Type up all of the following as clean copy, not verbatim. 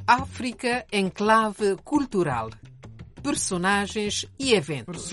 África em clave cultural. Personagens e eventos.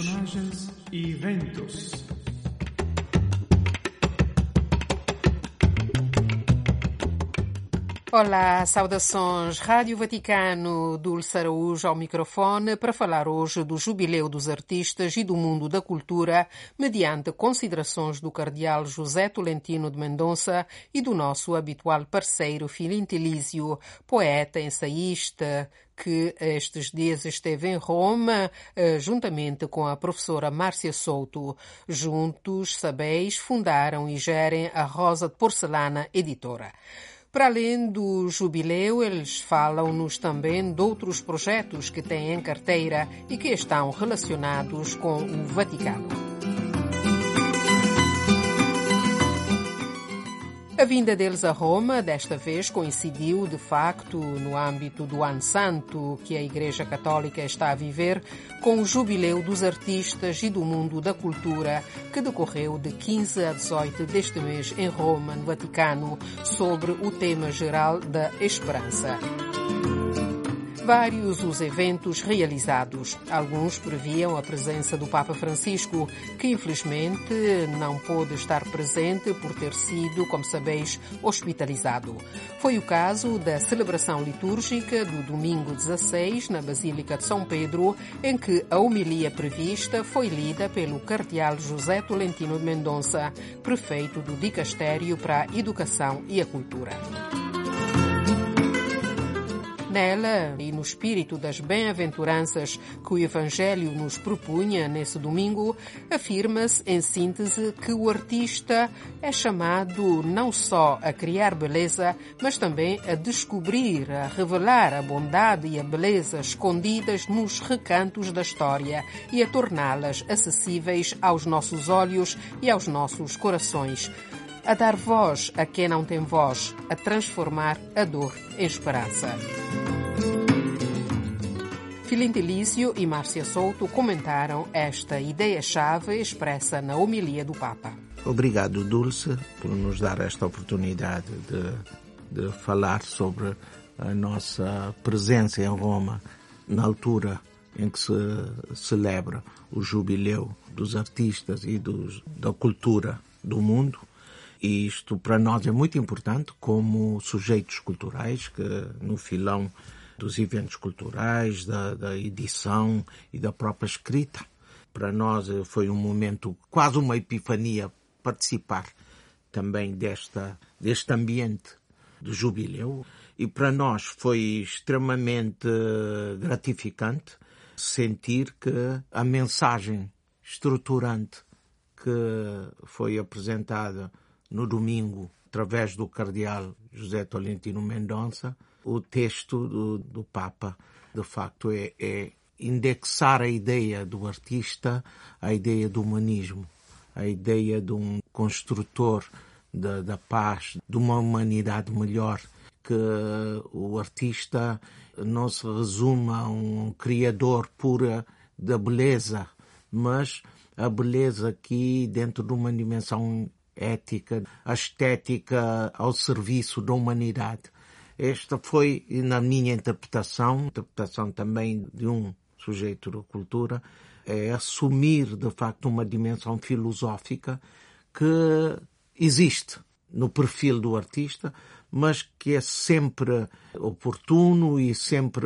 Olá, saudações. Rádio Vaticano, Dulce Araújo ao microfone para falar hoje do Jubileu dos Artistas e do Mundo da Cultura, mediante considerações do cardeal José Tolentino de Mendonça e do nosso habitual parceiro Filinto Elísio, poeta, ensaísta, que estes dias esteve em Roma, juntamente com a professora Márcia Souto. Juntos, sabeis, fundaram e gerem a Rosa de Porcelana Editora. Para além do jubileu, eles falam-nos também de outros projetos que têm em carteira e que estão relacionados com o Vaticano. A vinda deles a Roma, desta vez, coincidiu, de facto, no âmbito do Ano Santo que a Igreja Católica está a viver, com o Jubileu dos Artistas e do Mundo da Cultura, que decorreu de 15 a 18 deste mês em Roma, no Vaticano, sobre o tema geral da esperança. Vários os eventos realizados. Alguns previam a presença do Papa Francisco, que infelizmente não pôde estar presente por ter sido, como sabeis, hospitalizado. Foi o caso da celebração litúrgica do domingo 16, na Basílica de São Pedro, em que a homilia prevista foi lida pelo cardeal José Tolentino de Mendonça, prefeito do Dicastério para a Educação e a Cultura. Nela, e no espírito das bem-aventuranças que o Evangelho nos propunha nesse domingo, afirma-se, em síntese, que o artista é chamado não só a criar beleza, mas também a descobrir, a revelar a bondade e a beleza escondidas nos recantos da história e a torná-las acessíveis aos nossos olhos e aos nossos corações, a dar voz a quem não tem voz, a transformar a dor em esperança. Filinto Elísio e Márcia Souto comentaram esta ideia-chave expressa na homilia do Papa. Obrigado, Dulce, por nos dar esta oportunidade de falar sobre a nossa presença em Roma na altura em que se celebra o Jubileu dos Artistas e da Cultura do Mundo. E isto para nós é muito importante como sujeitos culturais, que no filão dos eventos culturais, da edição e da própria escrita. Para nós foi um momento, quase uma epifania, participar também deste ambiente do jubileu. E para nós foi extremamente gratificante sentir que a mensagem estruturante que foi apresentada no domingo, através do cardeal José Tolentino Mendonça, o texto do Papa, de facto, é indexar a ideia do artista, a ideia do humanismo, a ideia de um construtor da paz, de uma humanidade melhor, que o artista não se resume a um criador pura da beleza, mas a beleza aqui dentro de uma dimensão ética, a estética ao serviço da humanidade. Esta foi, na minha interpretação também de um sujeito da cultura, é assumir, de facto, uma dimensão filosófica que existe no perfil do artista, mas que é sempre oportuno e sempre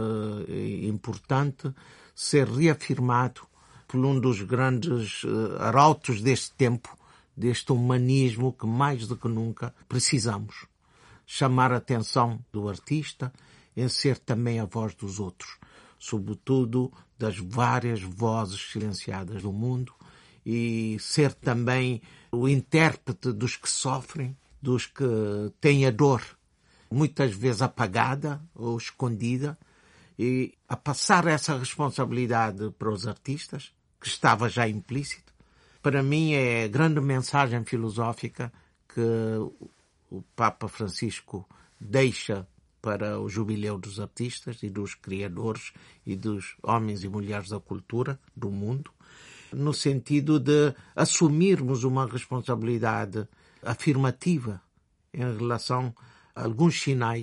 importante ser reafirmado por um dos grandes arautos deste tempo, deste humanismo que mais do que nunca precisamos. Chamar a atenção do artista em ser também a voz dos outros, sobretudo das várias vozes silenciadas do mundo, e ser também o intérprete dos que sofrem, dos que têm a dor, muitas vezes apagada ou escondida, e a passar essa responsabilidade para os artistas, que estava já implícito. Para mim é a grande mensagem filosófica que o Papa Francisco deixa para o Jubileu dos Artistas e dos Criadores e dos homens e mulheres da cultura do mundo, no sentido de assumirmos uma responsabilidade afirmativa em relação a alguns sinais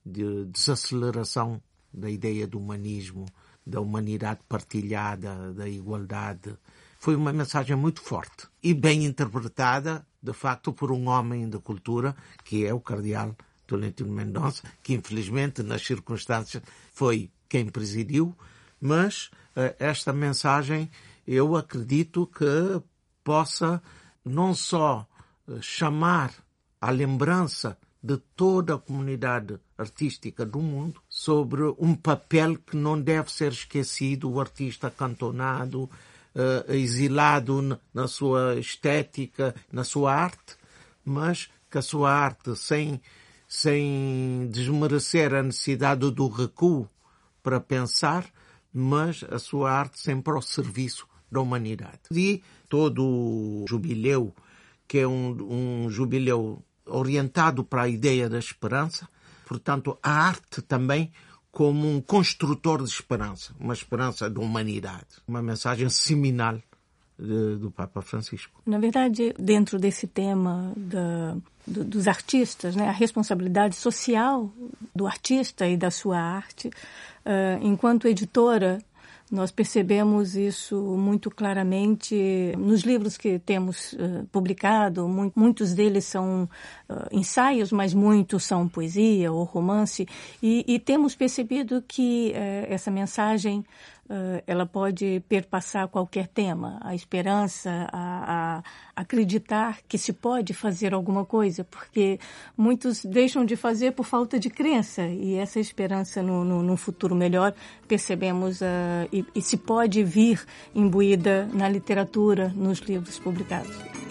de desaceleração da ideia do humanismo, da humanidade partilhada, da igualdade. Foi uma mensagem muito forte e bem interpretada, de facto, por um homem da cultura, que é o cardeal Tolentino Mendonça, que infelizmente, nas circunstâncias, foi quem presidiu, mas esta mensagem eu acredito que possa não só chamar à lembrança de toda a comunidade artística do mundo sobre um papel que não deve ser esquecido, o artista acantonado, exilado na sua estética, na sua arte, mas que a sua arte, sem desmerecer a necessidade do recuo para pensar, mas a sua arte sempre ao serviço da humanidade. E todo o jubileu, que é um jubileu orientado para a ideia da esperança, portanto, a arte também como um construtor de esperança, uma esperança da humanidade, uma mensagem seminal do Papa Francisco. Na verdade, dentro desse tema dos artistas, né, a responsabilidade social do artista e da sua arte, enquanto editora, nós percebemos isso muito claramente nos livros que temos publicado. Muitos deles são ensaios, mas muitos são poesia ou romance. E temos percebido que essa mensagem ela pode perpassar qualquer tema. A esperança, a acreditar que se pode fazer alguma coisa, porque muitos deixam de fazer por falta de crença. E essa esperança num futuro melhor, percebemos e se pode vir imbuída na literatura, nos livros publicados.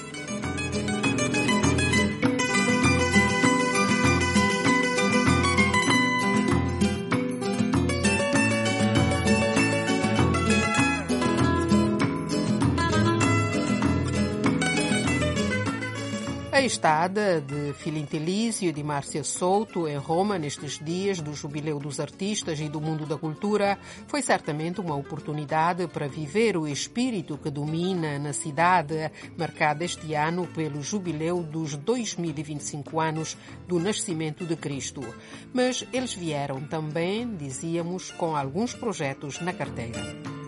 A estada de Filintelísio e de Márcia Souto em Roma nestes dias do Jubileu dos Artistas e do Mundo da Cultura foi certamente uma oportunidade para viver o espírito que domina na cidade, marcada este ano pelo Jubileu dos 2025 anos do nascimento de Cristo. Mas eles vieram também, dizíamos, com alguns projetos na carteira.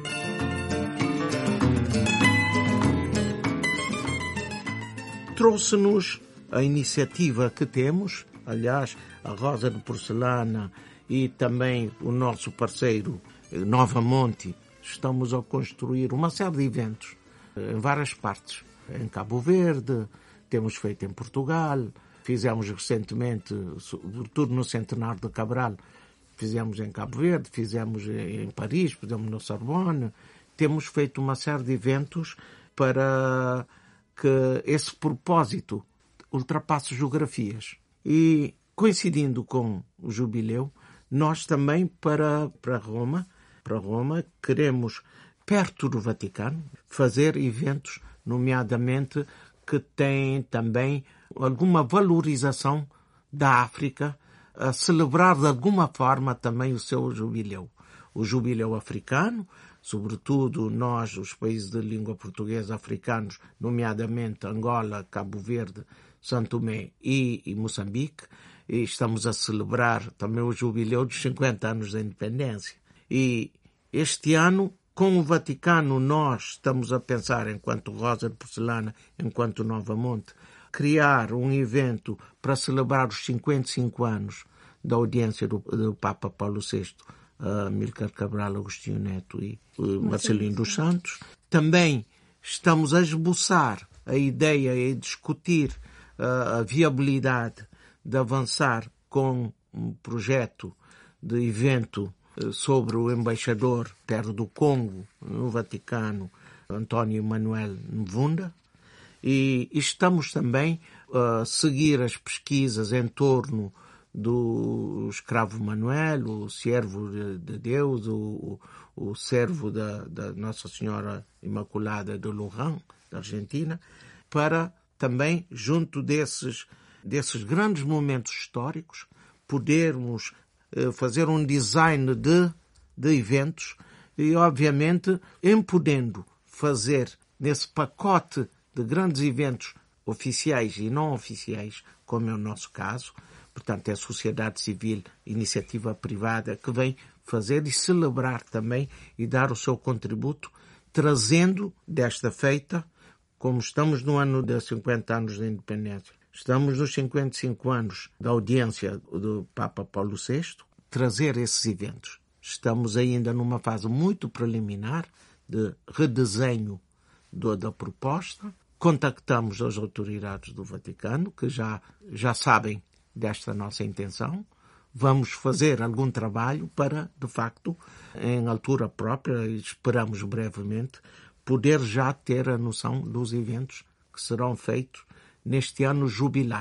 Trouxe-nos a iniciativa que temos, aliás, a Rosa de Porcelana e também o nosso parceiro Nova Monte. Estamos a construir uma série de eventos em várias partes. Em Cabo Verde, temos feito em Portugal, fizemos recentemente, sobretudo no Centenário de Cabral, fizemos em Cabo Verde, fizemos em Paris, fizemos no Sorbonne. Temos feito uma série de eventos para que esse propósito ultrapasse geografias. E, coincidindo com o jubileu, nós também para Roma, queremos, perto do Vaticano, fazer eventos, nomeadamente, que têm também alguma valorização da África, a celebrar de alguma forma também o seu jubileu. O jubileu africano, sobretudo nós, os países de língua portuguesa africanos, nomeadamente Angola, Cabo Verde, São Tomé e Moçambique, e estamos a celebrar também o jubileu dos 50 anos da independência. E este ano, com o Vaticano, nós estamos a pensar, enquanto Rosa de Porcelana, enquanto Nova Monte, criar um evento para celebrar os 55 anos da audiência do Papa Paulo VI, Amílcar Cabral Agostinho Neto e Marcelino dos Santos. Também estamos a esboçar a ideia e discutir a viabilidade de avançar com um projeto de evento sobre o embaixador Pedro do Congo no Vaticano, António Manuel Mvunda, e estamos também a seguir as pesquisas em torno do escravo Manuel, o servo de Deus, o servo da Nossa Senhora Imaculada de Luján, da Argentina, para também, junto desses grandes momentos históricos, podermos fazer um design de eventos e, obviamente, em podendo fazer nesse pacote de grandes eventos oficiais e não oficiais, como é o nosso caso, Portanto, é a sociedade civil, iniciativa privada, que vem fazer e celebrar também e dar o seu contributo, trazendo desta feita, como estamos no ano de 50 anos da independência, estamos nos 55 anos da audiência do Papa Paulo VI, trazer esses eventos. Estamos ainda numa fase muito preliminar de redesenho da proposta. Contactamos as autoridades do Vaticano, que já sabem desta nossa intenção. Vamos fazer algum trabalho para, de facto, em altura própria, e esperamos brevemente, poder já ter a noção dos eventos que serão feitos neste ano jubilar.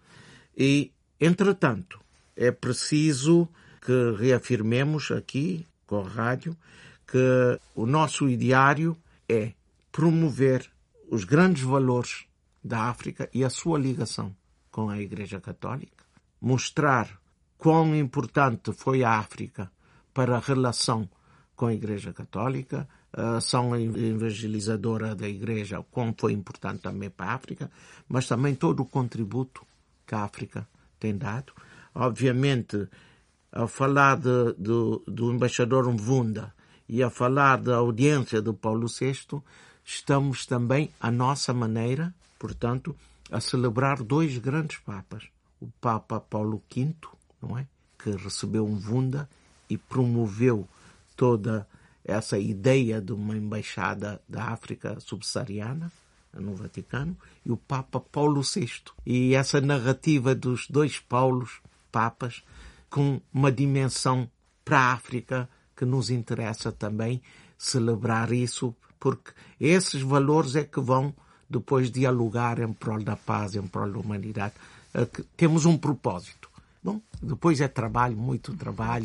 E, entretanto, é preciso que reafirmemos aqui, com a rádio, que o nosso ideário é promover os grandes valores da África e a sua ligação com a Igreja Católica, mostrar quão importante foi a África para a relação com a Igreja Católica, a ação evangelizadora da Igreja, quão foi importante também para a África, mas também todo o contributo que a África tem dado. Obviamente, ao falar do embaixador Mvunda e a falar da audiência do Paulo VI, estamos também, à nossa maneira, portanto, a celebrar dois grandes papas. O Papa Paulo V, não é? Que recebeu Mvunda e promoveu toda essa ideia de uma embaixada da África subsaariana no Vaticano, e o Papa Paulo VI. E essa narrativa dos dois papas, com uma dimensão para a África que nos interessa também celebrar isso, porque esses valores é que vão depois dialogar em prol da paz, em prol da humanidade. Temos um propósito. Bom, depois é trabalho, muita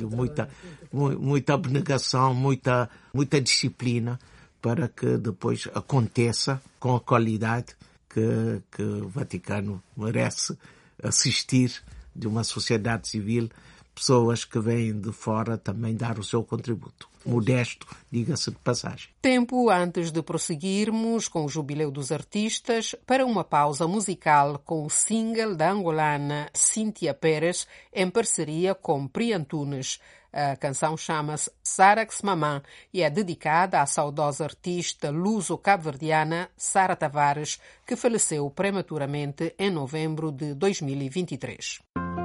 abnegação, muita disciplina para que depois aconteça com a qualidade que o Vaticano merece assistir, de uma sociedade civil, pessoas que vêm de fora também dar o seu contributo. Modesto, diga-se de passagem. Tempo antes de prosseguirmos com o Jubileu dos Artistas, para uma pausa musical com o single da angolana Cíntia Pérez, em parceria com Pri Antunes. A canção chama-se Sarax Mamã e é dedicada à saudosa artista luso-cabo-verdiana Sara Tavares, que faleceu prematuramente em novembro de 2023.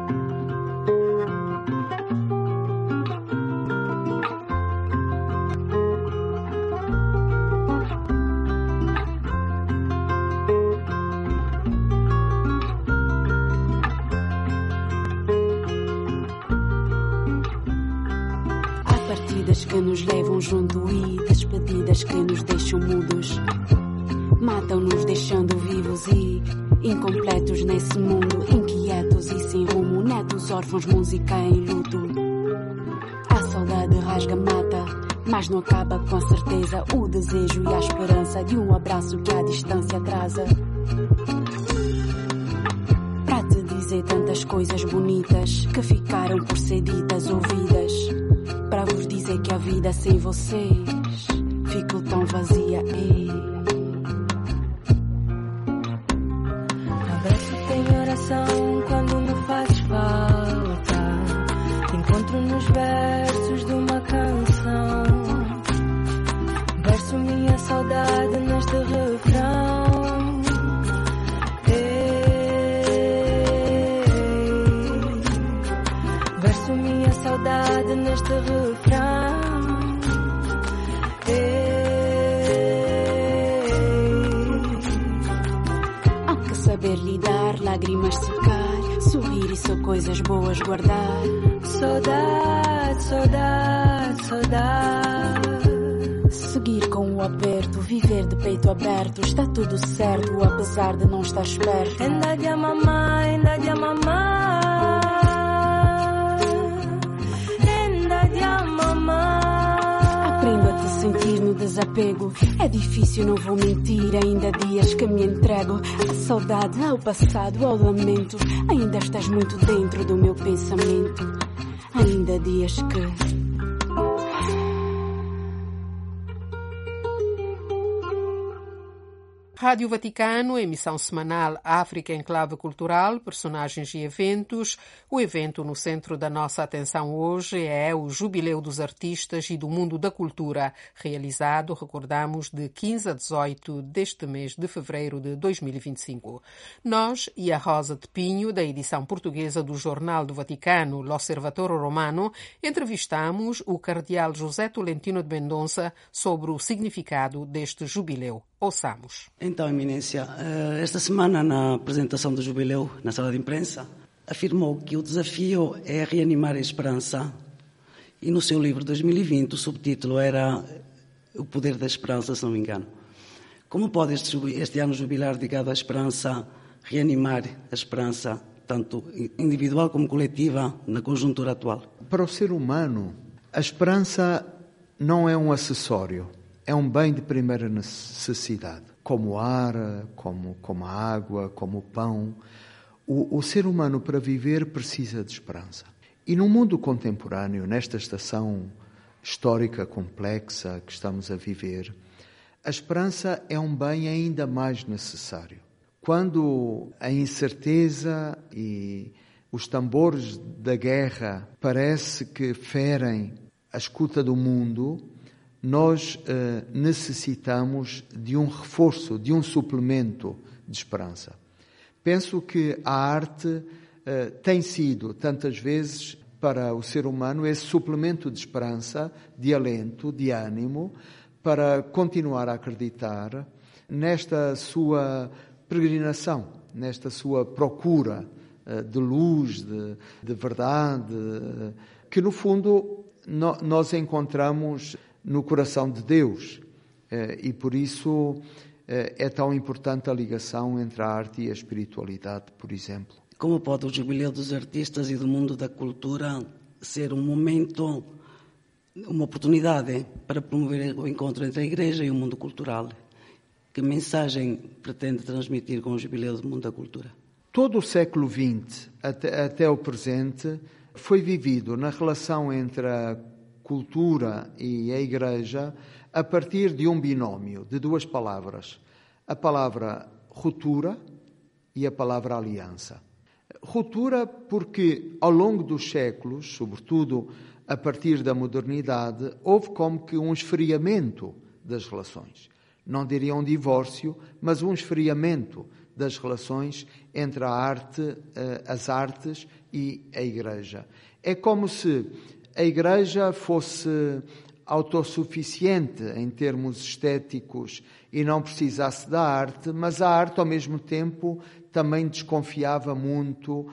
Que nos levam junto e despedidas que nos deixam mudos. Matam-nos deixando vivos e incompletos nesse mundo, inquietos e sem rumo, netos, órfãos, música em luto. A saudade rasga, mata, mas não acaba com a certeza, o desejo e a esperança de um abraço que a distância atrasa. Para te dizer tantas coisas bonitas que ficaram por ser ditas, ouvidas. Para vos dizer que a vida sem vocês ficou tão vazia. Abraço tem oração quando me fazes falta. Encontro nos versos de uma canção. Verso minha saudade neste refrão. Verso minha saudade neste refrão. Há que saber lidar, lágrimas secar, sorrir e só coisas boas guardar. Saudade, saudade, saudade. Seguir com o aperto, viver de peito aberto. Está tudo certo, apesar de não estar esperto. Ainda de mamãe, ainda de mamãe. Aprendo a te sentir no desapego. É difícil, não vou mentir. Ainda há dias que me entrego à saudade, ao passado, ao lamento. Ainda estás muito dentro do meu pensamento. Ainda há dias que... Rádio Vaticano, emissão semanal África em Clave Cultural, personagens e eventos. O evento no centro da nossa atenção hoje é o Jubileu dos Artistas e do Mundo da Cultura, realizado, recordamos, de 15 a 18 deste mês de fevereiro de 2025. Nós e a Rosa de Pinho, da edição portuguesa do Jornal do Vaticano, L'Osservatore Romano, entrevistamos o cardeal José Tolentino de Mendonça sobre o significado deste jubileu. Ouçamos. Então, Eminência, esta semana, na apresentação do Jubileu na sala de imprensa, afirmou que o desafio é reanimar a esperança. E no seu livro 2020, o subtítulo era O Poder da Esperança, se não me engano. Como pode este ano jubilar dedicado à esperança reanimar a esperança, tanto individual como coletiva, na conjuntura atual? Para o ser humano, a esperança não é um acessório. É um bem de primeira necessidade, como o ar, como a água, como o pão. O ser humano, para viver, precisa de esperança. E no mundo contemporâneo, nesta estação histórica complexa que estamos a viver, a esperança é um bem ainda mais necessário. Quando a incerteza e os tambores da guerra parece que ferem a escuta do mundo, nós necessitamos de um reforço, de um suplemento de esperança. Penso que a arte tem sido, tantas vezes, para o ser humano, esse suplemento de esperança, de alento, de ânimo, para continuar a acreditar nesta sua peregrinação, nesta sua procura de luz, de verdade, que, no fundo, nós encontramos no coração de Deus, e por isso é tão importante a ligação entre a arte e a espiritualidade, por exemplo. Como pode o Jubileu dos Artistas e do Mundo da Cultura ser um momento, uma oportunidade para promover o encontro entre a Igreja e o mundo cultural? Que mensagem pretende transmitir com o Jubileu do Mundo da Cultura? Todo o século XX até o presente foi vivido na relação entre a cultura e a Igreja a partir de um binómio, de duas palavras. A palavra ruptura e a palavra aliança. Ruptura porque, ao longo dos séculos, sobretudo a partir da modernidade, houve como que um esfriamento das relações. Não diria um divórcio, mas um esfriamento das relações entre a arte, as artes e a Igreja. É como se a Igreja fosse autossuficiente em termos estéticos e não precisasse da arte, mas a arte, ao mesmo tempo, também desconfiava muito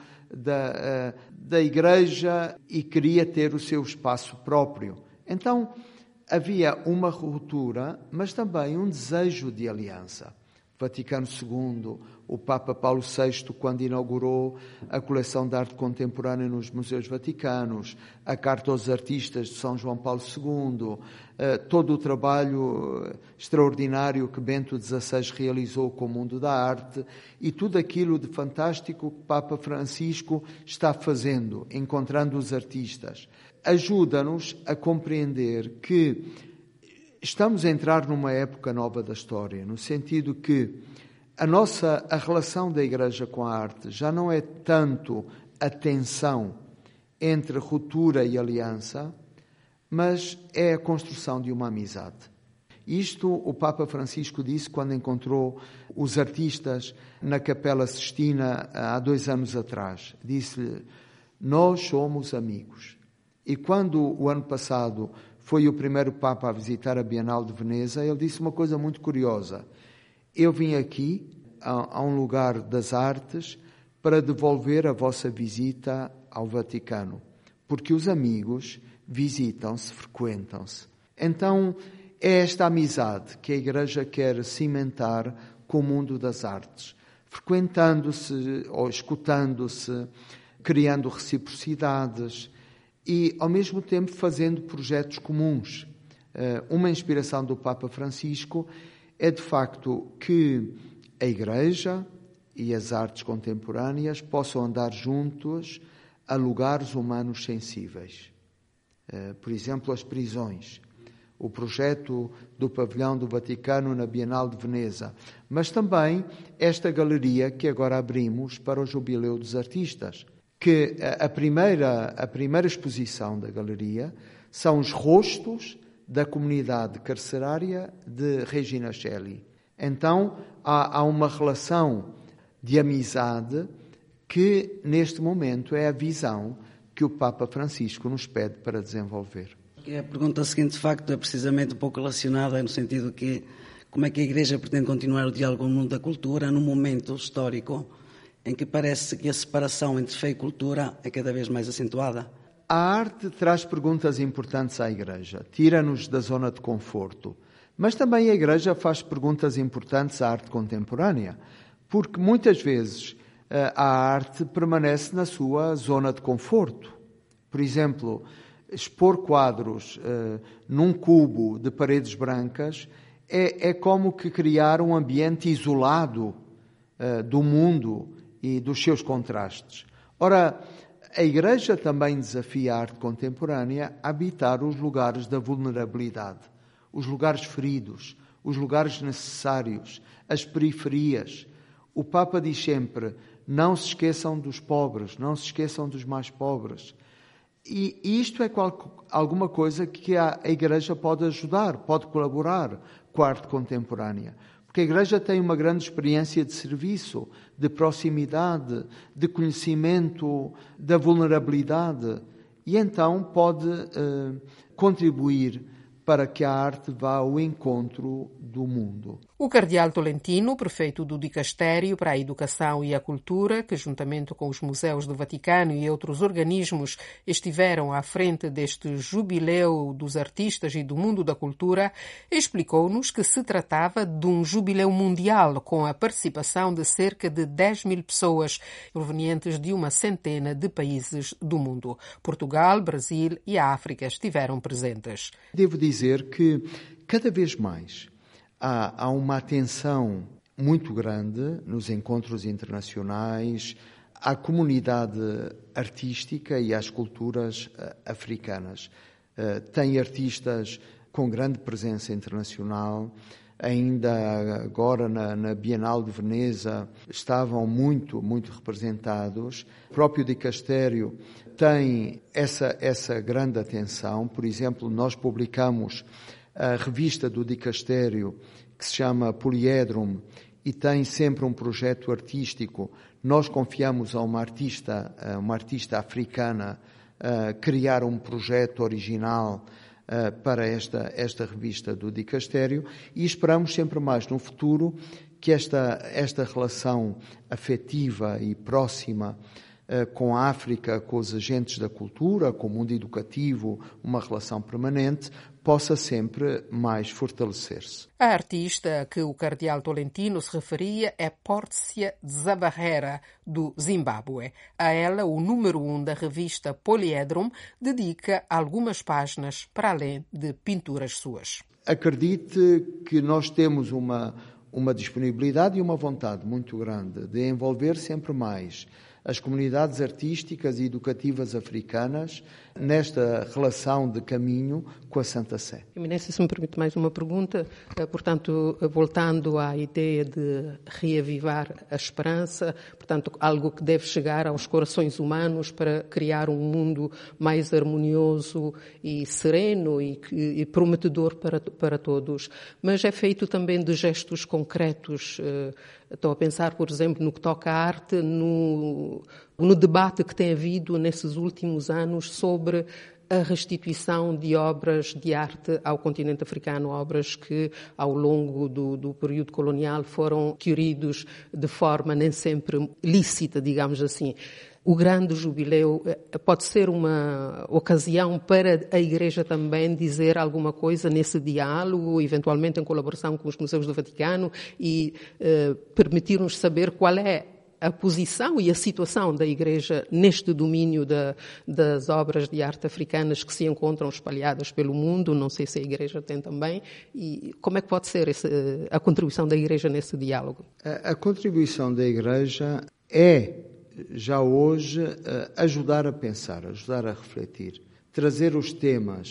da Igreja e queria ter o seu espaço próprio. Então, havia uma ruptura, mas também um desejo de aliança. Vaticano II, o Papa Paulo VI, quando inaugurou a coleção de arte contemporânea nos museus vaticanos, a Carta aos Artistas de São João Paulo II, todo o trabalho extraordinário que Bento XVI realizou com o mundo da arte e tudo aquilo de fantástico que o Papa Francisco está fazendo, encontrando os artistas, ajuda-nos a compreender que estamos a entrar numa época nova da história, no sentido que a relação da Igreja com a arte já não é tanto a tensão entre ruptura e aliança, mas é a construção de uma amizade. Isto o Papa Francisco disse quando encontrou os artistas na Capela Sistina há 2 anos atrás. Disse-lhe, nós somos amigos. E quando o ano passado foi o primeiro Papa a visitar a Bienal de Veneza, ele disse uma coisa muito curiosa. Eu vim aqui, a um lugar das artes, para devolver a vossa visita ao Vaticano, porque os amigos visitam-se, frequentam-se. Então, é esta amizade que a Igreja quer cimentar com o mundo das artes, frequentando-se ou escutando-se, criando reciprocidades, e, ao mesmo tempo, fazendo projetos comuns. Uma inspiração do Papa Francisco é, de facto, que a Igreja e as artes contemporâneas possam andar juntos a lugares humanos sensíveis. Por exemplo, as prisões. o projeto do Pavilhão do Vaticano na Bienal de Veneza, mas também esta galeria que agora abrimos para o Jubileu dos Artistas, que a primeira exposição da galeria são os rostos da comunidade carcerária de Regina Coeli. Então, há uma relação de amizade que, neste momento, é a visão que o Papa Francisco nos pede para desenvolver. A pergunta seguinte, de facto, é precisamente um pouco relacionada no sentido que como é que a Igreja pretende continuar o diálogo no mundo da cultura num momento histórico em que parece que a separação entre fé e cultura é cada vez mais acentuada. A arte traz perguntas importantes à Igreja, tira-nos da zona de conforto, mas também a Igreja faz perguntas importantes à arte contemporânea, porque muitas vezes a arte permanece na sua zona de conforto. Por exemplo, expor quadros num cubo de paredes brancas é como que criar um ambiente isolado do mundo e dos seus contrastes. Ora, a Igreja também desafia a arte contemporânea a habitar os lugares da vulnerabilidade, os lugares feridos, os lugares necessários, as periferias. O Papa diz sempre, não se esqueçam dos pobres, não se esqueçam dos mais pobres. E isto é alguma coisa que a Igreja pode ajudar, pode colaborar com a arte contemporânea. Porque a Igreja tem uma grande experiência de serviço, de proximidade, de conhecimento da vulnerabilidade. E então pode contribuir para que a arte vá ao encontro do mundo. O cardeal Tolentino, prefeito do Dicastério para a Educação e a Cultura, que juntamente com os museus do Vaticano e outros organismos estiveram à frente deste jubileu dos artistas e do mundo da cultura, explicou-nos que se tratava de um jubileu mundial com a participação de cerca de 10.000 pessoas provenientes de uma centena de países do mundo. Portugal, Brasil e a África estiveram presentes. Devo dizer que cada vez mais há uma atenção muito grande nos encontros internacionais à comunidade artística e às culturas africanas. Tem artistas com grande presença internacional. Ainda agora na Bienal de Veneza estavam muito representados. O próprio Dicastério tem essa grande atenção. Por exemplo, nós publicamos a revista do Dicastério, que se chama Poliedrum, e tem sempre um projeto artístico. Nós confiamos a uma artista africana, criar um projeto original para esta revista do Dicastério, e esperamos sempre mais no futuro que esta relação afetiva e próxima com a África, com os agentes da cultura, com o mundo educativo, uma relação permanente, possa sempre mais fortalecer-se. A artista a que o cardeal Tolentino se referia é Pórcia Zabarrera, do Zimbábue. A ela, o número 1 da revista Poliedrum dedica algumas páginas para além de pinturas suas. Acredite que nós temos uma disponibilidade e uma vontade muito grande de envolver sempre mais as comunidades artísticas e educativas africanas nesta relação de caminho com a Santa Sé. Eminência, se me permite mais uma pergunta, portanto, voltando à ideia de reavivar a esperança, portanto, algo que deve chegar aos corações humanos para criar um mundo mais harmonioso e sereno e prometedor para todos, mas é feito também de gestos concretos. Estou a pensar, por exemplo, no que toca à arte, no debate que tem havido nesses últimos anos sobre a restituição de obras de arte ao continente africano, obras que ao longo do período colonial foram adquiridos de forma nem sempre lícita, digamos assim. O grande jubileu pode ser uma ocasião para a Igreja também dizer alguma coisa nesse diálogo, eventualmente em colaboração com os museus do Vaticano, e permitir-nos saber qual é a posição e a situação da Igreja neste domínio das obras de arte africanas que se encontram espalhadas pelo mundo. Não sei se a Igreja tem também. E como é que pode ser a contribuição da Igreja nesse diálogo? A contribuição da Igreja é, já hoje, ajudar a pensar, ajudar a refletir, trazer os temas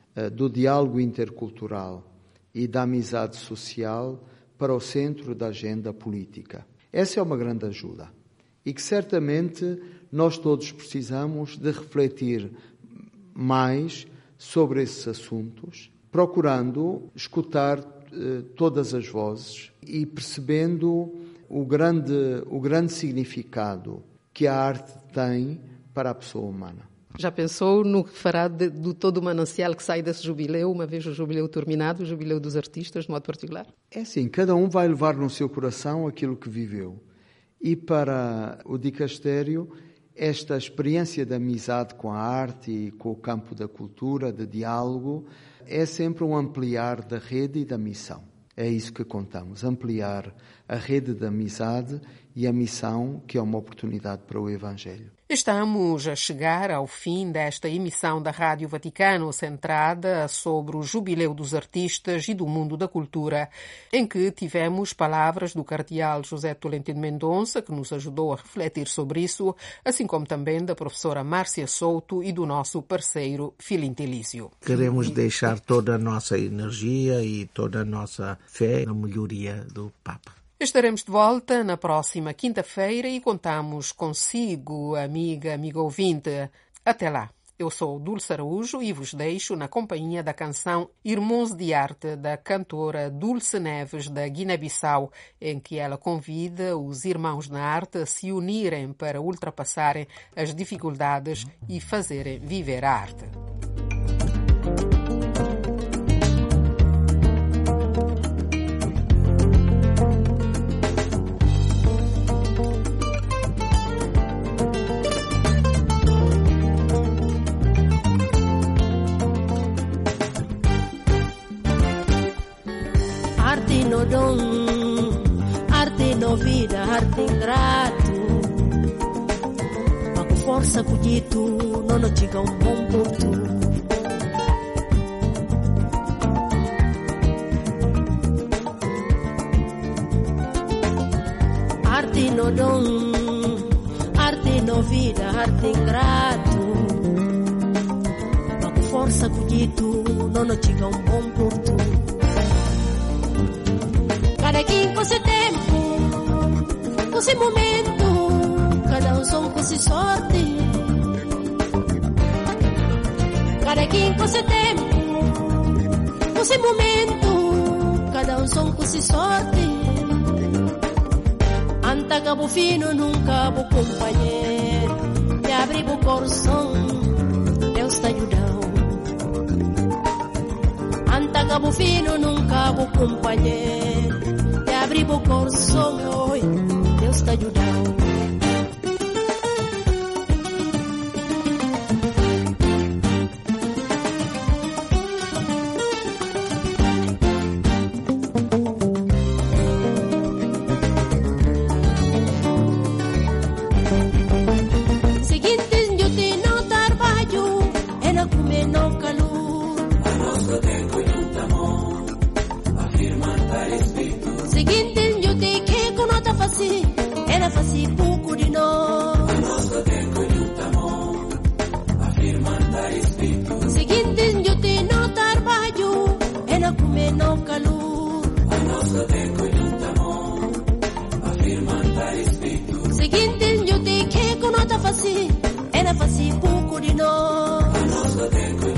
do diálogo intercultural e da amizade social para o centro da agenda política. Essa é uma grande ajuda e que certamente nós todos precisamos de refletir mais sobre esses assuntos, procurando escutar todas as vozes e percebendo o grande significado que a arte tem para a pessoa humana. Já pensou no que fará do todo o manancial que sai desse jubileu, uma vez o jubileu terminado, o jubileu dos artistas, de modo particular? É assim, cada um vai levar no seu coração aquilo que viveu. E para o dicastério, esta experiência de amizade com a arte e com o campo da cultura, de diálogo, é sempre um ampliar da rede e da missão. É isso que contamos, ampliar a rede da amizade e a missão, que é uma oportunidade para o Evangelho. Estamos a chegar ao fim desta emissão da Rádio Vaticano, centrada sobre o Jubileu dos Artistas e do Mundo da Cultura, em que tivemos palavras do cardeal José Tolentino Mendonça, que nos ajudou a refletir sobre isso, assim como também da professora Márcia Souto e do nosso parceiro Filinto Elísio. Queremos deixar toda a nossa energia e toda a nossa fé na melhoria do Papa. Estaremos de volta na próxima quinta-feira e contamos consigo, amigo ouvinte. Até lá. Eu sou Dulce Araújo e vos deixo na companhia da canção Irmãos de Arte, da cantora Dulce Neves, da Guiné-Bissau, em que ela convida os irmãos na arte a se unirem para ultrapassarem as dificuldades e fazerem viver a arte. Arte no dom, arte no vida, arte ingrato. Ma com força cuidito, não chega um bom ponto. Arte no dom, arte no vida, arte ingrato. Ma com força cuidito, não chega um bom ponto. Cada quem com seu tempo, com seu momento, cada um som com sua sorte. Cada quem com seu tempo, com seu momento, cada um som com sua sorte. Anta cabo fino, nunca vou companheiro, me abre o coração, Deus te ajudou. Anta cabo fino, nunca vou companheiro, abrir o coração, oi, Deus te ajudou. Seguinte, eu te não trabalho, é na comer no calor. A nosso tempo e um amor, afirma tal espírito. Seguinte, eu te que com nota fácil, ela faz pouco de nós. A nosso tempo e um amor, afirma tal espírito. Seguinte, eu te não trabalho, ela come no calor. A nosso tempo e um amor, afirma tal espírito. Seguinte, eu te que com nota fácil, ela faz pouco de nós. A nosso tempo